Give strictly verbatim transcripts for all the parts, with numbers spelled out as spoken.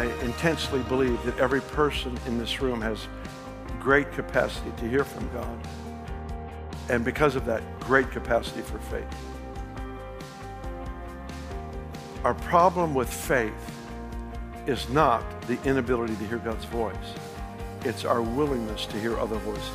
I intensely believe that every person in this room has great capacity to hear from God, and because of that, great capacity for faith. Our problem with faith is not the inability to hear God's voice. It's our willingness to hear other voices.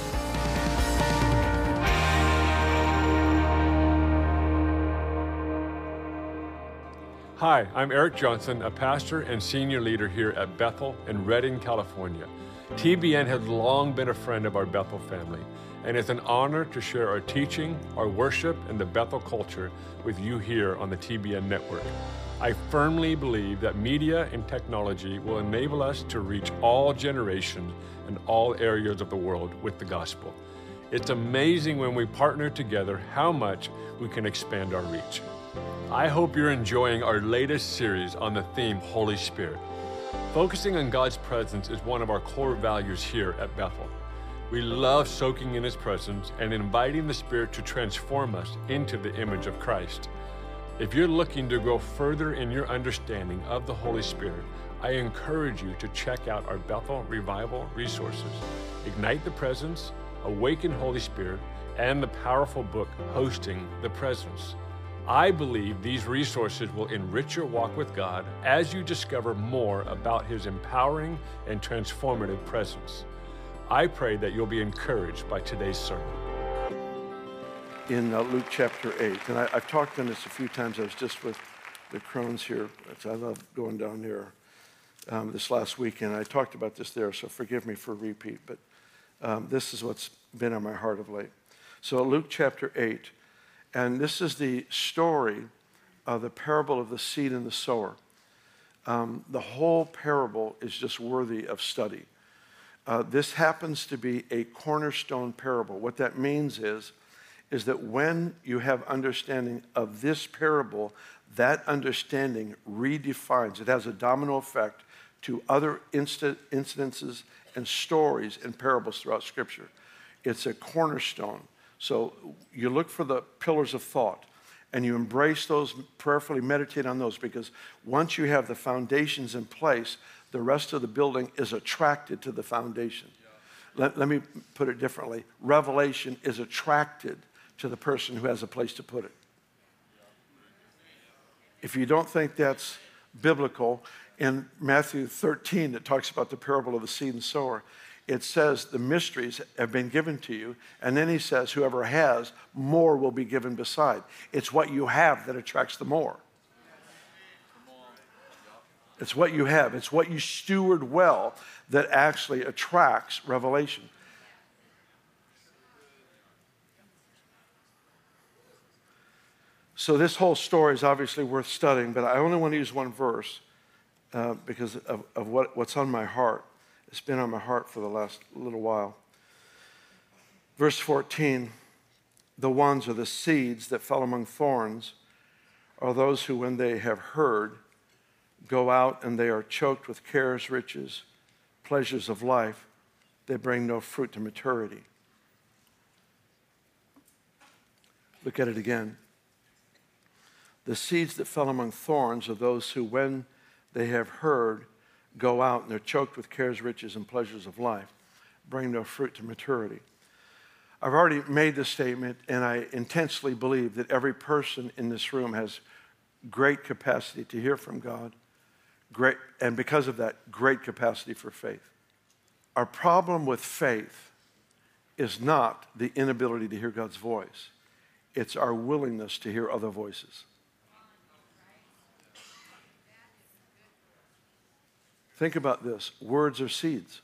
Hi, I'm Eric Johnson, a pastor and senior leader here at Bethel in Redding, California. T B N has long been a friend of our Bethel family, and it's an honor to share our teaching, our worship, and the Bethel culture with you here on the T B N network. I firmly believe that media and technology will enable us to reach all generations and all areas of the world with the gospel. It's amazing when we partner together how much we can expand our reach. I hope you're enjoying our latest series on the theme Holy Spirit. Focusing on God's presence is one of our core values here at Bethel. We love soaking in His presence and inviting the Spirit to transform us into the image of Christ. If you're looking to go further in your understanding of the Holy Spirit, I encourage you to check out our Bethel Revival resources, Ignite the Presence, Awaken Holy Spirit, and the powerful book, Hosting the Presence. I believe these resources will enrich your walk with God as you discover more about His empowering and transformative presence. I pray that you'll be encouraged by today's sermon. In uh, Luke chapter eight, and I, I've talked on this a few times. I was just with the Crones here. I love going down there um, this last weekend. I talked about this there, so forgive me for a repeat, but um, this is what's been on my heart of late. So Luke chapter eight, and this is the story of the parable of the seed and the sower. Um, the whole parable is just worthy of study. Uh, this happens to be a cornerstone parable. What that means is, is that when you have understanding of this parable, that understanding redefines. It has a domino effect to other insta- incidences and stories and parables throughout Scripture. It's a cornerstone. So you look for the pillars of thought and you embrace those, prayerfully meditate on those, because once you have the foundations in place, the rest of the building is attracted to the foundation. Yeah. Let, let me put it differently. Revelation is attracted to the person who has a place to put it. If you don't think that's biblical, in Matthew thirteen, it talks about the parable of the seed and sower. It says the mysteries have been given to you, and then he says whoever has, more will be given beside. It's what you have that attracts the more. It's what you have. It's what you steward well that actually attracts revelation. So this whole story is obviously worth studying, but I only want to use one verse uh, because of, of what, what's on my heart. It's been on my heart for the last little while. Verse fourteen, the ones or the seeds that fell among thorns are those who, when they have heard, go out and they are choked with cares, riches, pleasures of life. They bring no fruit to maturity. Look at it again. The seeds that fell among thorns are those who, when they have heard, go out and they're choked with cares, riches, and pleasures of life, bring no fruit to maturity. I've already made this statement, and I intensely believe that every person in this room has great capacity to hear from God, great, and because of that, great capacity for faith. Our problem with faith is not the inability to hear God's voice. It's our willingness to hear other voices. Think about this. Words are seeds.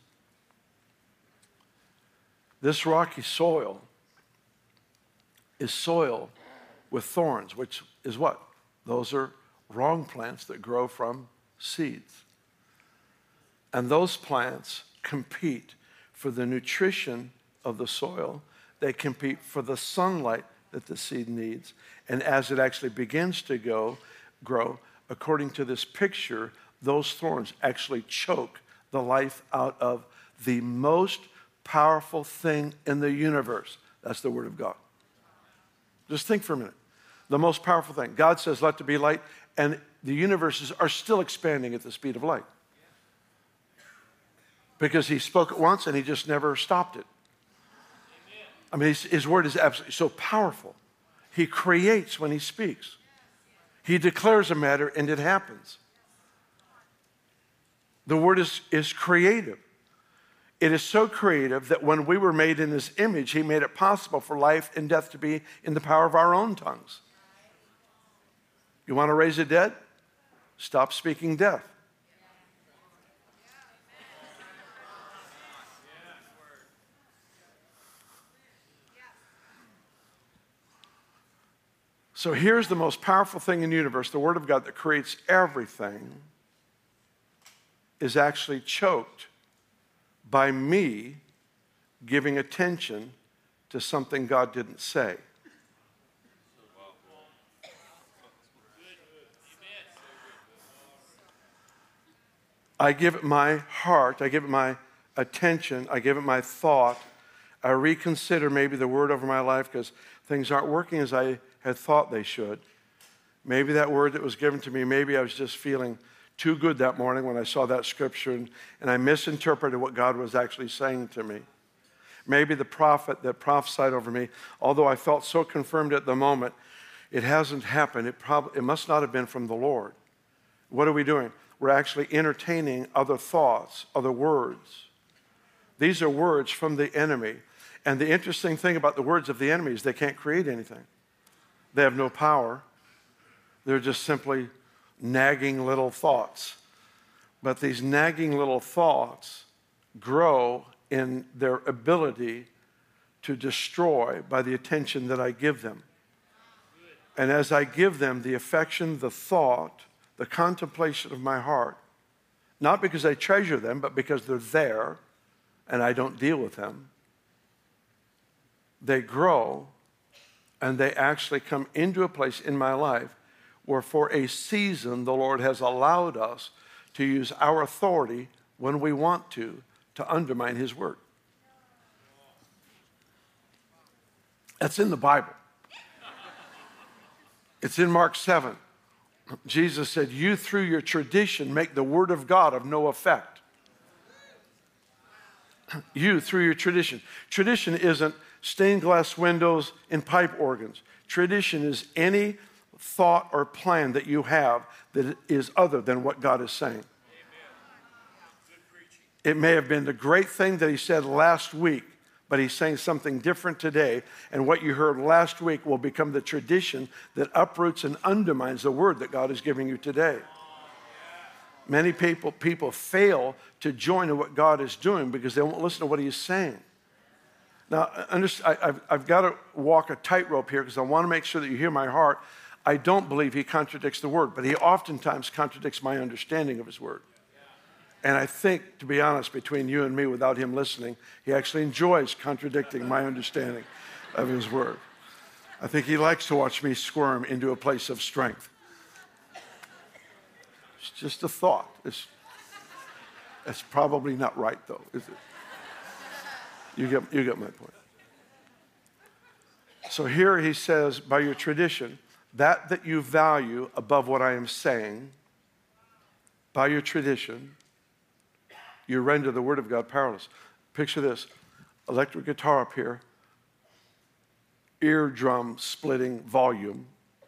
This rocky soil is soil with thorns, which is what? Those are wrong plants that grow from seeds. And those plants compete for the nutrition of the soil. They compete for the sunlight that the seed needs. And as it actually begins to go, grow, according to this picture, those thorns actually choke the life out of the most powerful thing in the universe. That's the Word of God. Just think for a minute. The most powerful thing. God says, let there be light, and the universes are still expanding at the speed of light. because he spoke it once and he just never stopped it. I mean, his, his word is absolutely so powerful. He creates when he speaks. He declares a matter and it happens. The word is, is creative. It is so creative that when we were made in his image, he made it possible for life and death to be in the power of our own tongues. You want to raise the dead? Stop speaking death. So here's the most powerful thing in the universe, the Word of God that creates everything, is actually choked by me giving attention to something God didn't say. I give it my heart, I give it my attention, I give it my thought. I reconsider maybe the word over my life because things aren't working as I had thought they should. Maybe that word that was given to me, maybe I was just feeling too good that morning when I saw that scripture and, and I misinterpreted what God was actually saying to me. Maybe the prophet that prophesied over me, although I felt so confirmed at the moment, it hasn't happened. It, prob- it must not have been from the Lord. What are we doing? We're actually entertaining other thoughts, other words. These are words from the enemy. And the interesting thing about the words of the enemy is they can't create anything. They have no power. They're just simply nagging little thoughts. But these nagging little thoughts grow in their ability to destroy by the attention that I give them. And as I give them the affection, the thought, the contemplation of my heart, not because I treasure them, but because they're there and I don't deal with them, they grow and they actually come into a place in my life where for a season the Lord has allowed us to use our authority when we want to, to undermine his word. That's in the Bible. It's in Mark seven. Jesus said, you through your tradition make the word of God of no effect. You through your tradition. Tradition isn't stained glass windows and pipe organs. Tradition is any thought or plan that you have that is other than what God is saying. It may have been the great thing that he said last week, but he's saying something different today. And what you heard last week will become the tradition that uproots and undermines the word that God is giving you today. Many people, people fail to join in what God is doing because they won't listen to what he's saying. Now, I've, I've got to walk a tightrope here because I want to make sure that you hear my heart. I don't believe he contradicts the word, but he oftentimes contradicts my understanding of his word. And I think, to be honest, between you and me, without him listening, he actually enjoys contradicting my understanding of his word. I think he likes to watch me squirm into a place of strength. It's just a thought. It's, it's probably not right, though, is it? You get, you get my point. So here he says, by your tradition, that that you value above what I am saying, by your tradition, you render the word of God powerless. Picture this, electric guitar up here, eardrum splitting volume,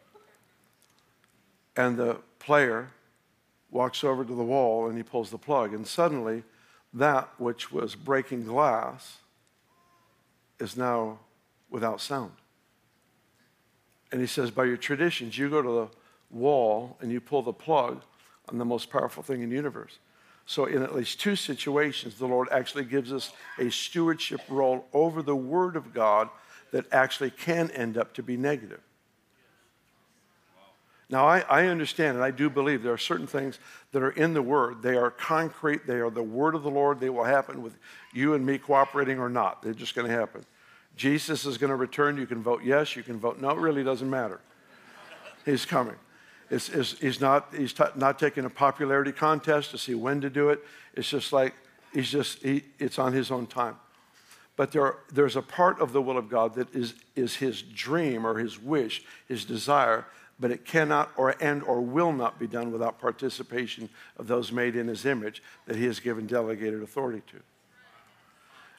and the player walks over to the wall and he pulls the plug, and suddenly that which was breaking glass is now without sound. And he says, by your traditions, you go to the wall and you pull the plug on the most powerful thing in the universe. So in at least two situations, the Lord actually gives us a stewardship role over the word of God that actually can end up to be negative. Now, I, I understand and I do believe there are certain things that are in the word. They are concrete. They are the word of the Lord. They will happen with you and me cooperating or not. They're just going to happen. Jesus is going to return. You can vote yes. You can vote no. It really doesn't matter. He's coming. It's, it's, he's not, he's t- not taking a popularity contest to see when to do it. It's just like he's just, he, it's on his own time. But there, there's a part of the will of God that is, is his dream or his wish, his desire, but it cannot or and or will not be done without participation of those made in his image that he has given delegated authority to.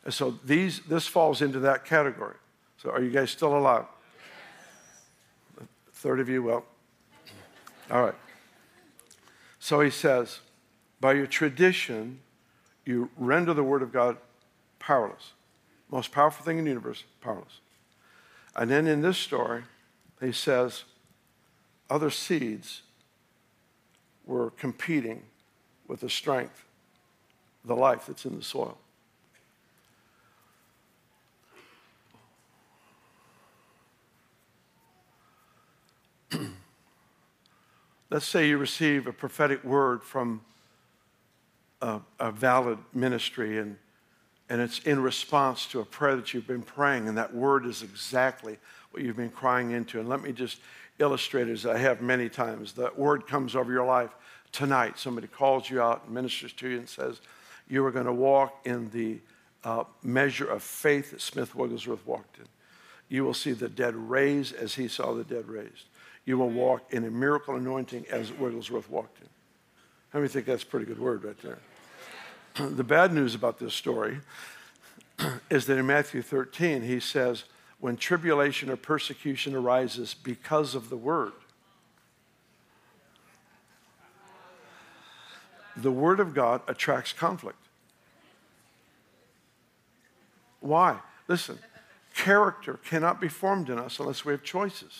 And so these, this falls into that category. So are you guys still alive? A third of you, well, all right. So he says, by your tradition, you render the word of God powerless. Most powerful thing in the universe, powerless. And then in this story, he says, other seeds were competing with the strength, the life that's in the soil. Let's say you receive a prophetic word from a, a valid ministry, and, and it's in response to a prayer that you've been praying, and that word is exactly what you've been crying into. And let me just illustrate it, as I have many times. The word comes over your life tonight. Somebody calls you out and ministers to you and says, you are going to walk in the uh, measure of faith that Smith Wigglesworth walked in. You will see the dead raised as he saw the dead raised. You will walk in a miracle anointing as Wigglesworth walked in. How many think that's a pretty good word right there? The bad news about this story is that in Matthew thirteen, he says, when tribulation or persecution arises because of the word, the word of God attracts conflict. Why? Listen, character cannot be formed in us unless we have choices.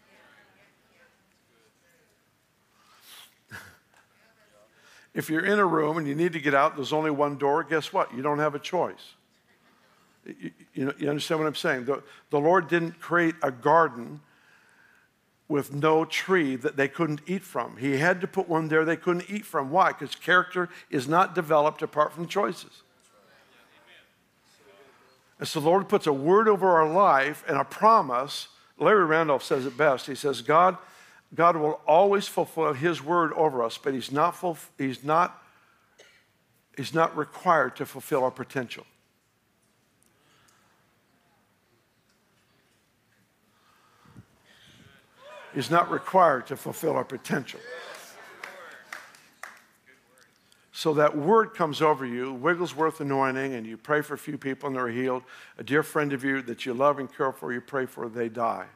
If you're in a room and you need to get out, there's only one door, guess what? You don't have a choice. You, you, know, you understand what I'm saying? The, the Lord didn't create a garden with no tree that they couldn't eat from. He had to put one there they couldn't eat from. Why? Because character is not developed apart from choices. And so the Lord puts a word over our life and a promise. Larry Randolph says it best. He says, God... God will always fulfill his word over us, but he's not, fulf- he's not, he's not required to fulfill our potential. He's not required to fulfill our potential. So that word comes over you, Wigglesworth anointing, and you pray for a few people and they're healed. A dear friend of you that you love and care for, you pray for, they die.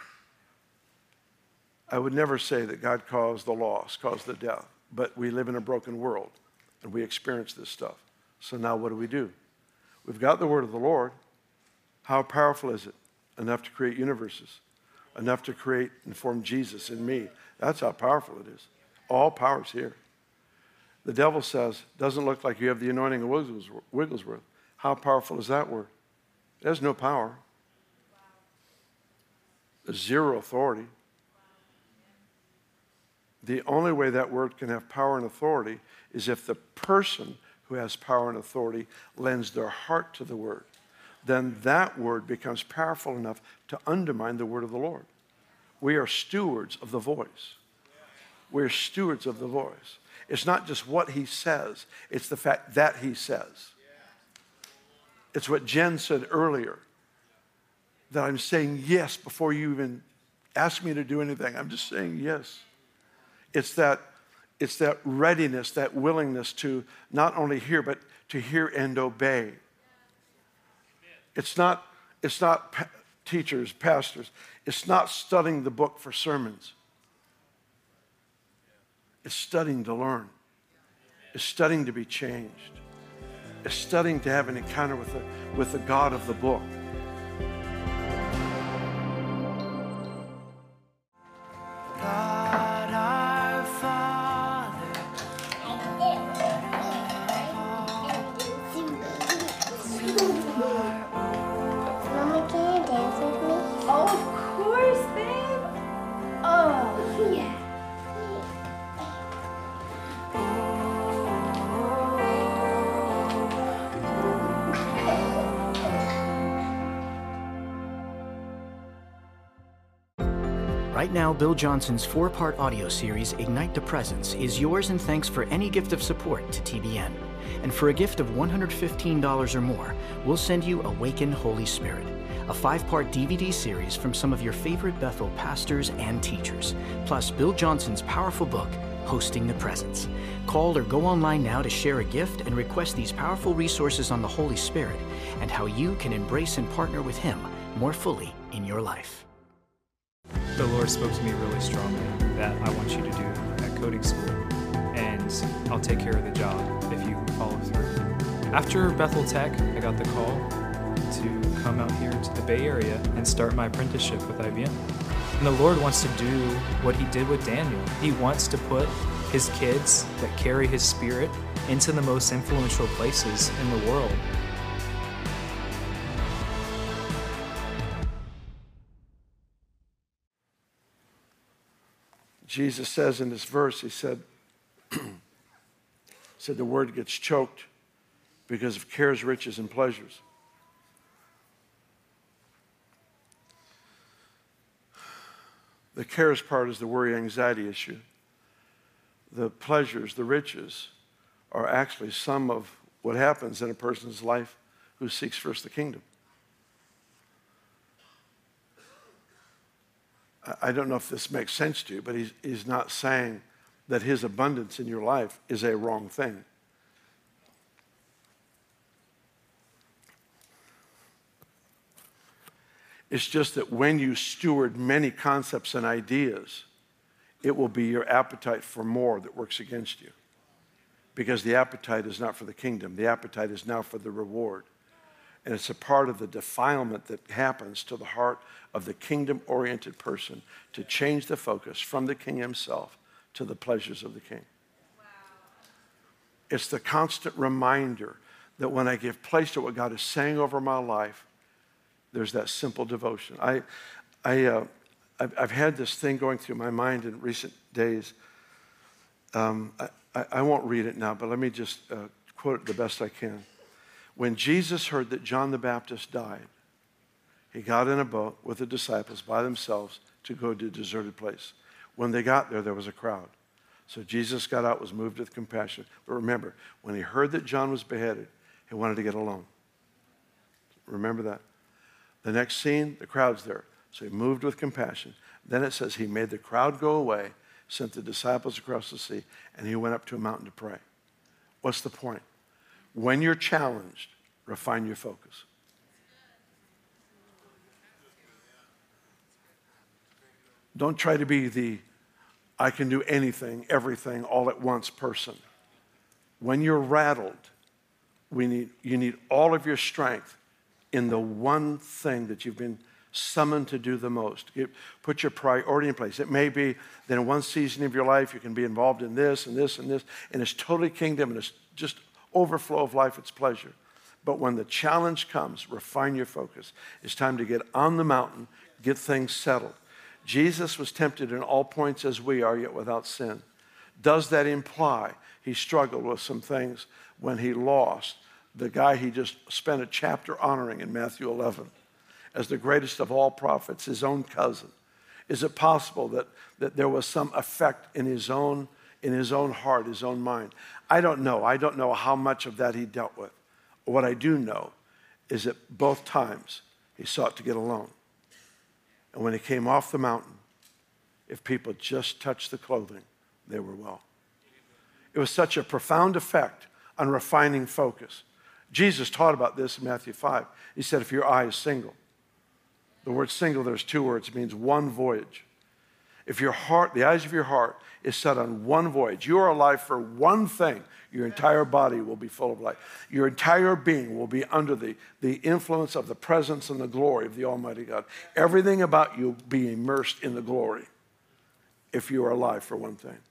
I would never say that God caused the loss, caused the death, but we live in a broken world and we experience this stuff. So now what do we do? We've got the word of the Lord. How powerful is it? Enough to create universes, enough to create and form Jesus in me. That's how powerful it is. All power's here. The devil says, doesn't look like you have the anointing of Wigglesworth. How powerful is that word? It has no power. There's zero authority. The only way that word can have power and authority is if the person who has power and authority lends their heart to the word. Then that word becomes powerful enough to undermine the word of the Lord. We are stewards of the voice. We're stewards of the voice. It's not just what he says, it's the fact that he says. It's what Jen said earlier, that I'm saying yes before you even ask me to do anything. I'm just saying yes. It's that, it's that readiness, that willingness to not only hear, but to hear and obey. It's not, it's not pa- teachers, pastors. It's not studying the book for sermons. It's studying to learn. It's studying to be changed. It's studying to have an encounter with the, with the God of the book. Right now, Bill Johnson's four-part audio series, Ignite the Presence, is yours in thanks for any gift of support to T B N. And for a gift of one hundred fifteen dollars or more, we'll send you Awaken Holy Spirit, a five-part D V D series from some of your favorite Bethel pastors and teachers, plus Bill Johnson's powerful book, hosting the presence. Call or go online now to share a gift and request these powerful resources on the Holy Spirit and how you can embrace and partner with Him more fully in your life. The Lord spoke to me really strongly that I want you to do at coding school, and I'll take care of the job if you follow through. After Bethel Tech, I got the call to come out here to the Bay Area and start my apprenticeship with I B M. And the Lord wants to do what He did with Daniel. He wants to put His kids that carry His Spirit into the most influential places in the world. Jesus says in this verse, he said, said the word gets choked because of cares, riches, and pleasures. The cares part is the worry, anxiety issue. The pleasures, the riches, are actually some of what happens in a person's life who seeks first the kingdom. I don't know if this makes sense to you, but he's, he's not saying that his abundance in your life is a wrong thing. It's just that when you steward many concepts and ideas, it will be your appetite for more that works against you. Because the appetite is not for the kingdom. The appetite is now for the reward. And it's a part of the defilement that happens to the heart of the kingdom-oriented person to change the focus from the king himself to the pleasures of the king. Wow. It's the constant reminder that when I give place to what God is saying over my life, there's that simple devotion. I, I, uh, I've, I've had this thing going through my mind in recent days. Um, I, I, I won't read it now, but let me just uh, quote it the best I can. When Jesus heard that John the Baptist died, he got in a boat with the disciples by themselves to go to a deserted place. When they got there, there was a crowd. So Jesus got out, was moved with compassion. But remember, when he heard that John was beheaded, he wanted to get alone. Remember that. The next scene, the crowd's there. So he moved with compassion. Then it says he made the crowd go away, sent the disciples across the sea, and he went up to a mountain to pray. What's the point? When you're challenged, refine your focus. Don't try to be the I can do anything, everything, all at once person. When you're rattled, we need, you need all of your strength in the one thing that you've been summoned to do the most. You put your priority in place. It may be that in one season of your life you can be involved in this and this and this, and it's totally kingdom and it's just overflow of life, it's pleasure. But when the challenge comes, refine your focus. It's time to get on the mountain, get things settled. Jesus was tempted in all points as we are, yet without sin. Does that imply he struggled with some things when he lost the guy he just spent a chapter honoring in Matthew eleven as the greatest of all prophets, his own cousin? Is it possible that, that there was some effect in his own in his own heart, his own mind? I don't know. I don't know how much of that he dealt with. What I do know is that both times he sought to get alone. And when he came off the mountain, if people just touched the clothing, they were well. It was such a profound effect on refining focus. Jesus taught about this in Matthew five. He said, if your eye is single, the word single, there's two words, it means one voyage. If your heart, the eyes of your heart is set on one voyage, you are alive for one thing, your entire body will be full of light. Your entire being will be under the, the influence of the presence and the glory of the Almighty God. Everything about you will be immersed in the glory if you are alive for one thing.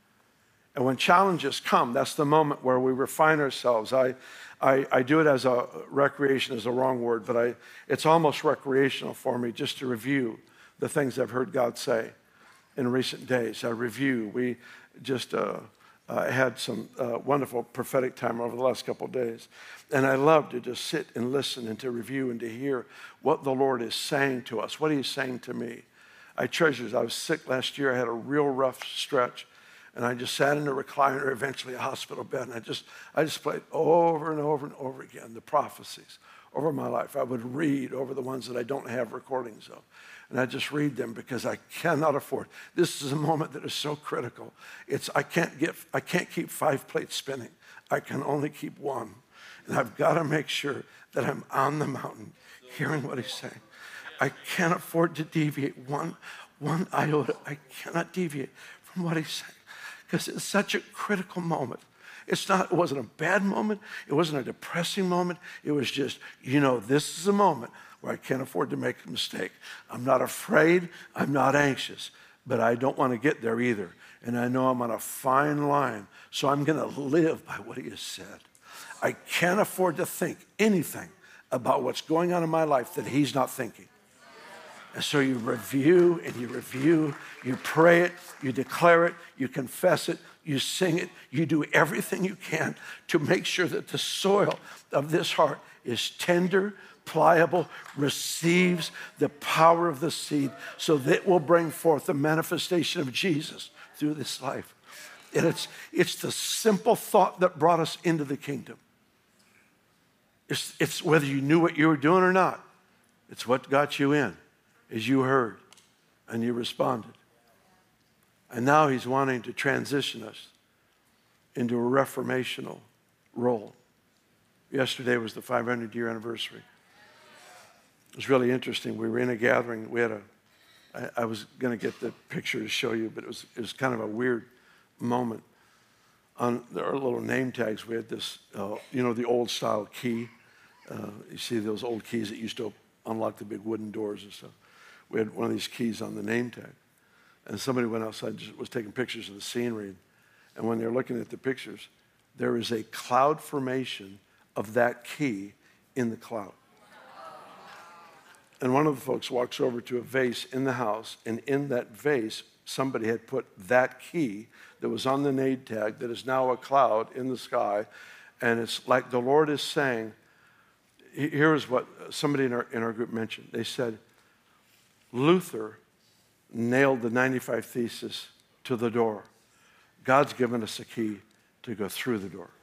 And when challenges come, that's the moment where we refine ourselves. I, I, I do it as a, recreation is a wrong word, but I, it's almost recreational for me just to review the things I've heard God say in recent days. I review. We just uh, uh, had some uh, wonderful prophetic time over the last couple of days. And I love to just sit and listen and to review and to hear what the Lord is saying to us, what He's saying to me. I treasure. I was sick last year. I had a real rough stretch. And I just sat in a recliner, eventually a hospital bed, and I just, I just played over and over and over again the prophecies, over my life. I would read over the ones that I don't have recordings of. And I just read them because I cannot afford. This is a moment that is so critical. It's I can't get I can't keep five plates spinning. I can only keep one. And I've got to make sure that I'm on the mountain hearing what he's saying. I can't afford to deviate one, one iota. I cannot deviate from what he's saying because it's such a critical moment. It's not, it wasn't a bad moment. It wasn't a depressing moment. It was just, you know, this is a moment where I can't afford to make a mistake. I'm not afraid. I'm not anxious, but I don't want to get there either. And I know I'm on a fine line, so I'm going to live by what he has said. I can't afford to think anything about what's going on in my life that he's not thinking. And so you review and you review, you pray it, you declare it, you confess it, you sing it, you do everything you can to make sure that the soil of this heart is tender, pliable, receives the power of the seed so that it will bring forth the manifestation of Jesus through this life. And it's, it's the simple thought that brought us into the kingdom. It's, it's whether you knew what you were doing or not. It's what got you in, is you heard and you responded. And now he's wanting to transition us into a reformational role. Yesterday was the five hundred year anniversary. It was really interesting. We were in a gathering. We had a, I, I was going to get the picture to show you, but it was, it was kind of a weird moment. On our little name tags, we had this, uh, you know, the old style key. Uh, you see those old keys that used to unlock the big wooden doors and stuff. We had one of these keys on the name tag. And somebody went outside, just was taking pictures of the scenery. And when they're looking at the pictures, there is a cloud formation of that key in the cloud. And one of the folks walks over to a vase in the house, and in that vase, somebody had put that key that was on the name tag that is now a cloud in the sky. And it's like the Lord is saying, here is what somebody in our, in our group mentioned. They said, Luther nailed the ninety-five Thesis to the door. God's given us a key to go through the door.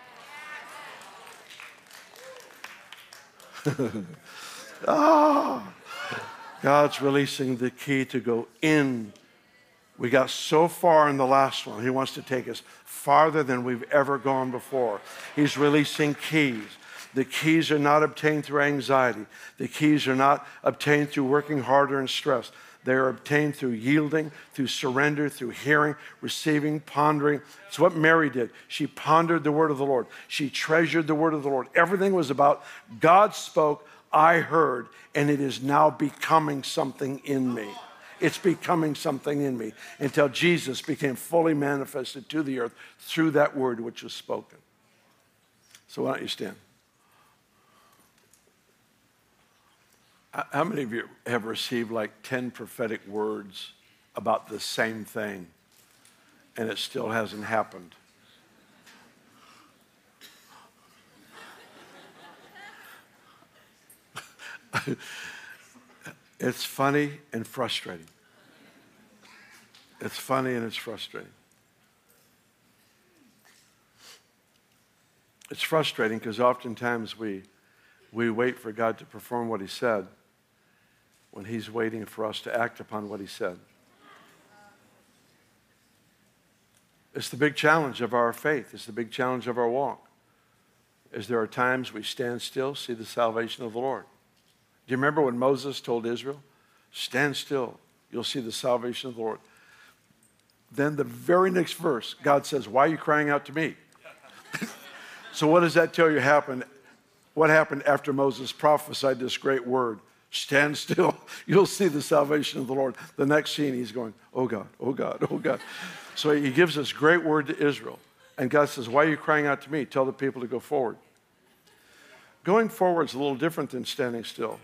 Ah, God's releasing the key to go in. We got so far in the last one. He wants to take us farther than we've ever gone before. He's releasing keys. The keys are not obtained through anxiety. The keys are not obtained through working harder and stress. They are obtained through yielding, through surrender, through hearing, receiving, pondering. It's what Mary did. She pondered the word of the Lord. She treasured the word of the Lord. Everything was about God spoke, I heard, and it is now becoming something in me. It's becoming something in me until Jesus became fully manifested to the earth through that word which was spoken. So why don't you stand? How many of you have received like ten prophetic words about the same thing and it still hasn't happened? It's funny and frustrating. It's funny and it's frustrating. It's frustrating because oftentimes we, we wait for God to perform what he said when he's waiting for us to act upon what he said. It's the big challenge of our faith. It's the big challenge of our walk. Is there are times we stand still, see the salvation of the Lord. Do you remember when Moses told Israel, stand still, you'll see the salvation of the Lord. Then the very next verse, God says, why are you crying out to me? So what does that tell you happened? What happened after Moses prophesied this great word? Stand still, you'll see the salvation of the Lord. The next scene, he's going, oh God, oh God, oh God. So he gives this great word to Israel. And God says, why are you crying out to me? Tell the people to go forward. Going forward is a little different than standing still.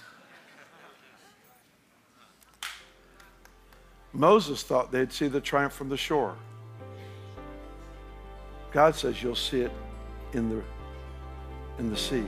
Moses thought they'd see the triumph from the shore. God says you'll see it in the, in the sea.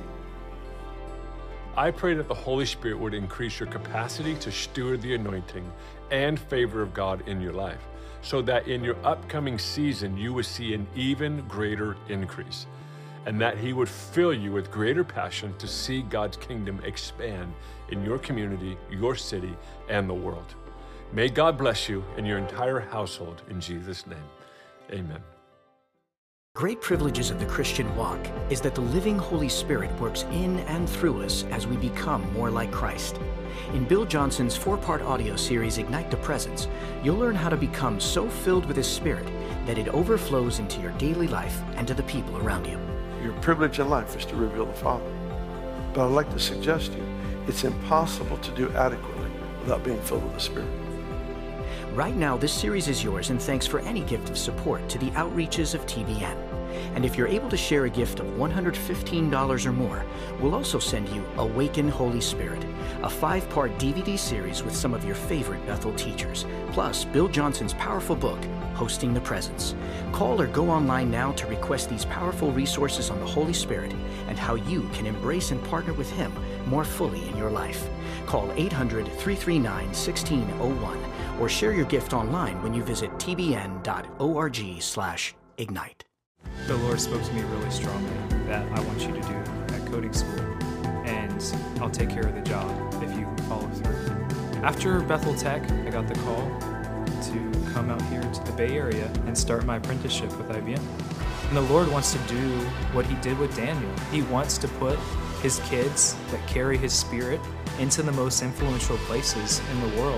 I pray that the Holy Spirit would increase your capacity to steward the anointing and favor of God in your life, so that in your upcoming season, you would see an even greater increase. and that He would fill you with greater passion to see God's kingdom expand in your community, your city, and the world. May God bless you and your entire household in Jesus' name. Amen. Great privileges of the Christian walk is that the living Holy Spirit works in and through us as we become more like Christ. In Bill Johnson's four-part audio series, Ignite the Presence, you'll learn how to become so filled with His Spirit that it overflows into your daily life and to the people around you. Your privilege in life is to reveal the Father. But I'd like to suggest to you, it's impossible to do adequately without being filled with the Spirit. Right now, this series is yours, and thanks for any gift of support to the outreaches of T B N. And if you're able to share a gift of one hundred fifteen dollars or more, we'll also send you Awaken Holy Spirit, a five-part D V D series with some of your favorite Bethel teachers, plus Bill Johnson's powerful book, Hosting the Presence. Call or go online now to request these powerful resources on the Holy Spirit and how you can embrace and partner with Him more fully in your life. Call eight hundred, three three nine, one six zero one or share your gift online when you visit t b n dot org slash ignite. The Lord spoke to me really strongly that I want you to do at coding school, and I'll take care of the job if you follow through. After Bethel Tech, I got the call to come out here to the Bay Area and start my apprenticeship with I B M. And the Lord wants to do what He did with Daniel. He wants to put His kids that carry His Spirit into the most influential places in the world.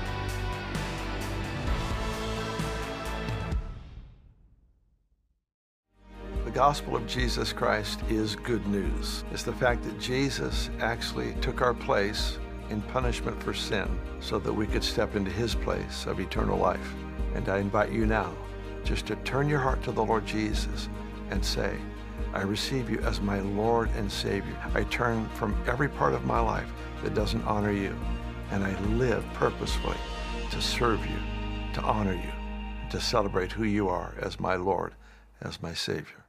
The gospel of Jesus Christ is good news. It's the fact that Jesus actually took our place in punishment for sin so that we could step into His place of eternal life. And I invite you now just to turn your heart to the Lord Jesus and say, I receive you as my Lord and Savior. I turn from every part of my life that doesn't honor you, and I live purposefully to serve you, to honor you, to celebrate who you are as my Lord, as my Savior.